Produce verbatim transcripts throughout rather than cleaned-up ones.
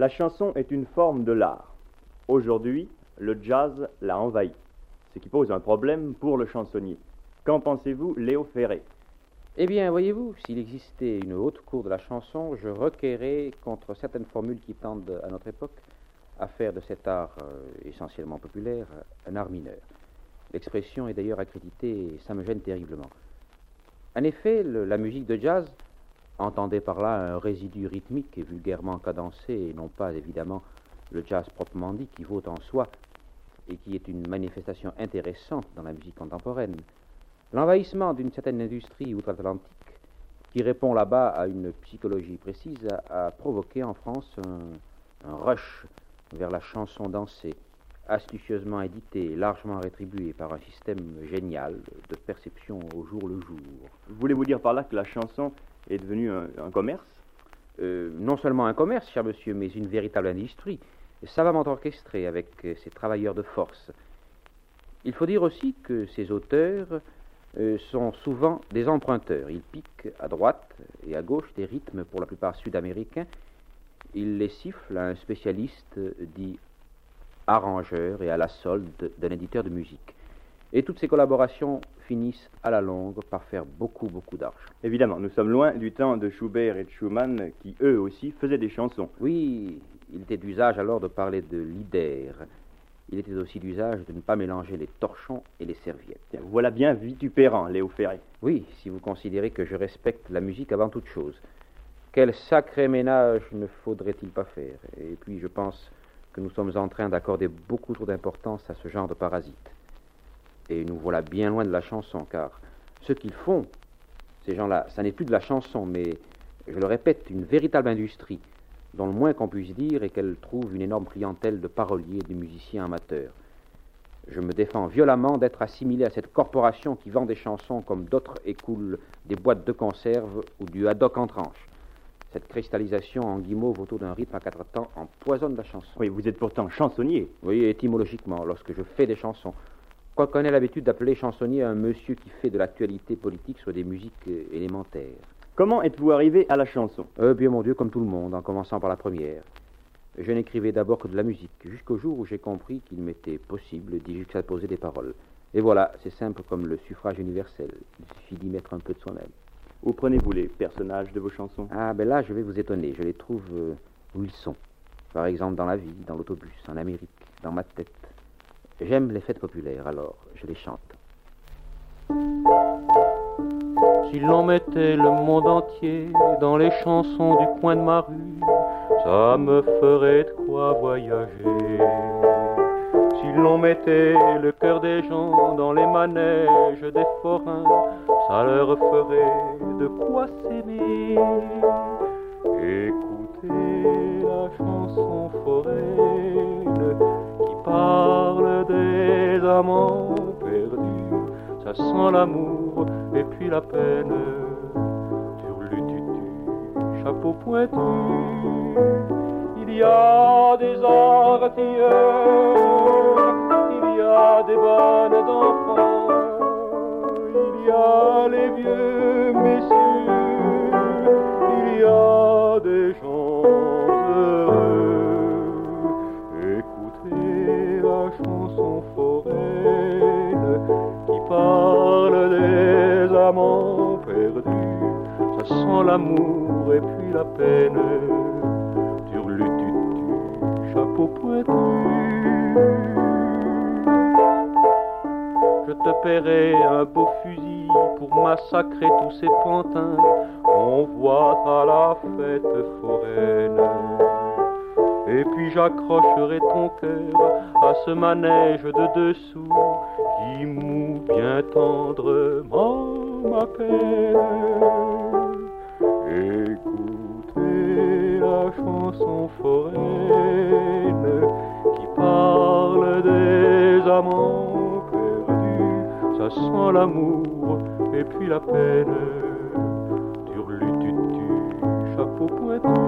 La chanson est une forme de l'art. Aujourd'hui, le jazz l'a envahi, ce qui pose un problème pour le chansonnier. Qu'en pensez-vous, Léo Ferré? Eh bien, voyez-vous, s'il existait une haute cour de la chanson, je requerrais contre certaines formules qui tendent à notre époque à faire de cet art euh, essentiellement populaire un art mineur. L'expression est d'ailleurs accréditée et ça me gêne terriblement. En effet, le, la musique de jazz entendait par là un résidu rythmique et vulgairement cadencé, et non pas évidemment le jazz proprement dit qui vaut en soi et qui est une manifestation intéressante dans la musique contemporaine. L'envahissement d'une certaine industrie outre-Atlantique qui répond là-bas à une psychologie précise a, a provoqué en France un, un rush vers la chanson dansée, astucieusement éditée, largement rétribuée par un système génial de perception au jour le jour. Voulez-vous dire par là que la chanson est devenue un, un commerce? euh, Non seulement un commerce, cher monsieur, mais une véritable industrie, savamment orchestrée avec ses travailleurs de force. Il faut dire aussi que ces auteurs euh, sont souvent des emprunteurs. Ils piquent à droite et à gauche des rythmes pour la plupart sud-américains. Ils les sifflent à un spécialiste dit arrangeur et à la solde d'un éditeur de musique. Et toutes ces collaborations finissent à la longue par faire beaucoup, beaucoup d'argent. Évidemment, nous sommes loin du temps de Schubert et de Schumann qui, eux aussi, faisaient des chansons. Oui, il était d'usage alors de parler de lieder. Il était aussi d'usage de ne pas mélanger les torchons et les serviettes. Bien, voilà bien vitupérant, Léo Ferré. Oui, si vous considérez que je respecte la musique avant toute chose. Quel sacré ménage ne faudrait-il pas faire? Et puis je pense que nous sommes en train d'accorder beaucoup trop d'importance à ce genre de parasites. Et nous voilà bien loin de la chanson, car ce qu'ils font, ces gens-là, ça n'est plus de la chanson, mais, je le répète, une véritable industrie, dont le moins qu'on puisse dire est qu'elle trouve une énorme clientèle de paroliers et de musiciens amateurs. Je me défends violemment d'être assimilé à cette corporation qui vend des chansons comme d'autres écoulent des boîtes de conserve ou du haddock en tranche. Cette cristallisation en guimauve autour d'un rythme à quatre temps empoisonne la chanson. Oui, vous êtes pourtant chansonnier. Oui, étymologiquement, lorsque je fais des chansons. Quoiqu'on ait l'habitude d'appeler chansonnier un monsieur qui fait de l'actualité politique sur des musiques élémentaires. Comment êtes-vous arrivé à la chanson? Euh, bien mon Dieu, comme tout le monde, en commençant par la première. Je n'écrivais d'abord que de la musique, jusqu'au jour où j'ai compris qu'il m'était possible d'y juxtaposer des paroles. Et voilà, c'est simple comme le suffrage universel. Il suffit d'y mettre un peu de soi-même. Où prenez-vous les personnages de vos chansons? Ah, ben là, je vais vous étonner. Je les trouve euh, où ils sont. Par exemple, dans la vie, dans l'autobus, en Amérique, dans ma tête. J'aime les fêtes populaires, alors je les chante. Si l'on mettait le monde entier dans les chansons du coin de ma rue, ça me ferait de quoi voyager. Si l'on mettait le cœur des gens dans les manèges des forains, ça leur ferait de quoi s'aimer. Écoutez la chanson foraine qui parle des amants perdus, ça sent l'amour et puis la peine. Turlututu, chapeau pointu, il y a des artilleurs, il y a des bonnes enfants, il y a les vieux messieurs, il y a des gens heureux. Écoutez la chanson foraine qui parle des amants perdus, ça sent l'amour et puis la peine. Turlututu, chapeau pointu, je te paierai un beau fusil pour massacrer tous ces pantins qu'on voit à la fête foraine. Et puis j'accrocherai ton cœur à ce manège de dessous qui moue bien tendrement ma peine. Écoutez la chanson foraine qui parle des amants perdus, ça sent l'amour et puis la peine. Turlututu, chapeau pointu,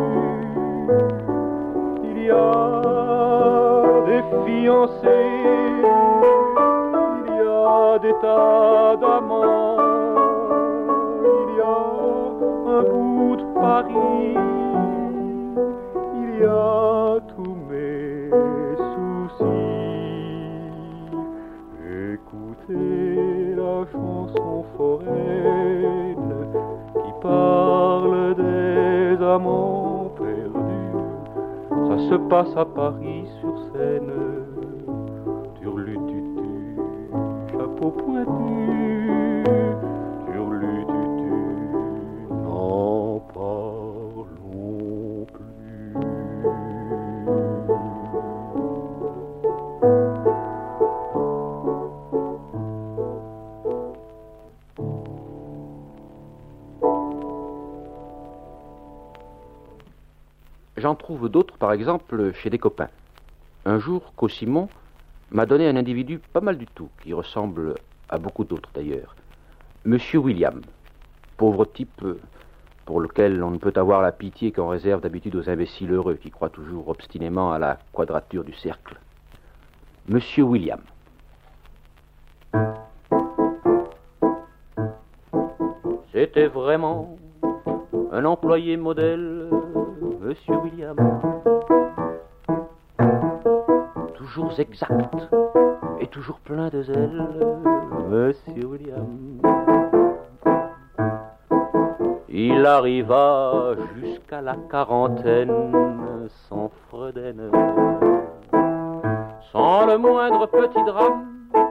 il y a des fiancés, il y a des tas d'amants, il y a un bout de Paris, il y a tous mes soucis. Écoutez la chanson foraine qui parle des amants perdus. Ça se passe à Paris sur Seine. Turlututu, chapeau pointu. Turlututu, n'en parlons plus. J'en trouve d'autres, par exemple, chez des copains. Un jour, Cossimon m'a donné un individu pas mal du tout, qui ressemble à beaucoup d'autres d'ailleurs. Monsieur William, pauvre type pour lequel on ne peut avoir la pitié qu'on réserve d'habitude aux imbéciles heureux qui croient toujours obstinément à la quadrature du cercle. Monsieur William. C'était vraiment un employé modèle, Monsieur William. Toujours exact et toujours plein de zèle, Monsieur William. Il arriva jusqu'à la quarantaine sans fredaine, sans le moindre petit drame.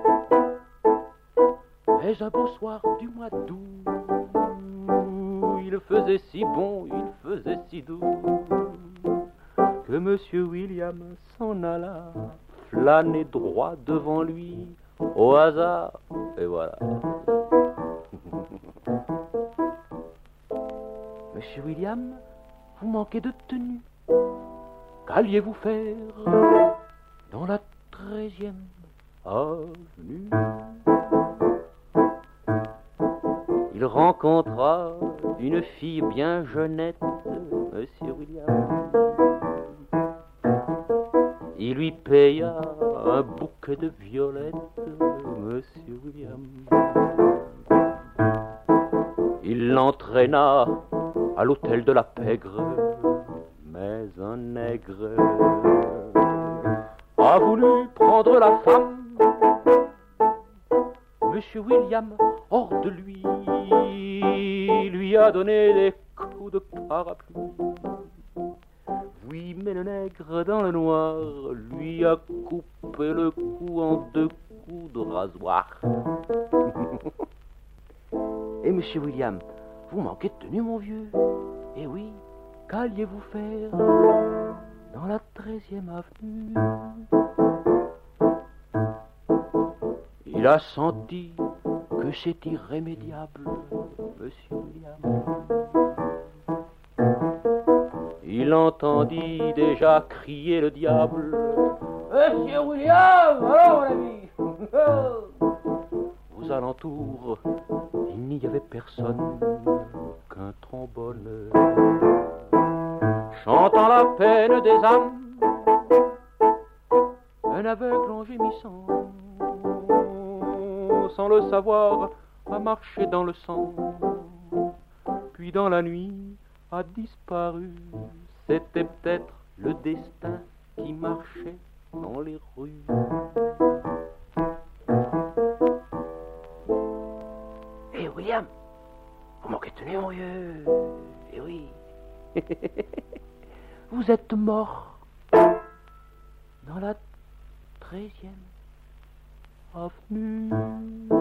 Mais un beau soir du mois d'août, il faisait si bon, il faisait si doux, que Monsieur William s'en alla flâner droit devant lui, au hasard, et voilà. Monsieur William, vous manquez de tenue. Qu'alliez-vous faire dans la treizième avenue? Il rencontra une fille bien jeunette, Monsieur William. Il lui paya un bouquet de violettes, Monsieur William. Il l'entraîna à l'hôtel de la Pègre, mais un nègre a voulu prendre la femme. Monsieur William, hors de lui, lui a donné des coups de parapluie. Oui, mais le nègre dans le noir lui a coupé le cou en deux coups de rasoir. Et Monsieur William, vous manquez de tenue, mon vieux. Eh oui, qu'alliez-vous faire dans la treizième avenue? Il a senti que c'est irrémédiable, Monsieur William. Il entendit déjà crier le diable. Monsieur William, alors mon ami. Aux alentours, il n'y avait personne qu'un trombone chantant la peine des âmes. Un aveugle en gémissant, sans le savoir, a marché dans le sang, puis dans la nuit a disparu. C'était peut-être le destin qui marchait dans les rues. Eh hey William, vous manquez de tenue, mon vieux. Eh oui. Vous êtes mort dans la treizième avenue.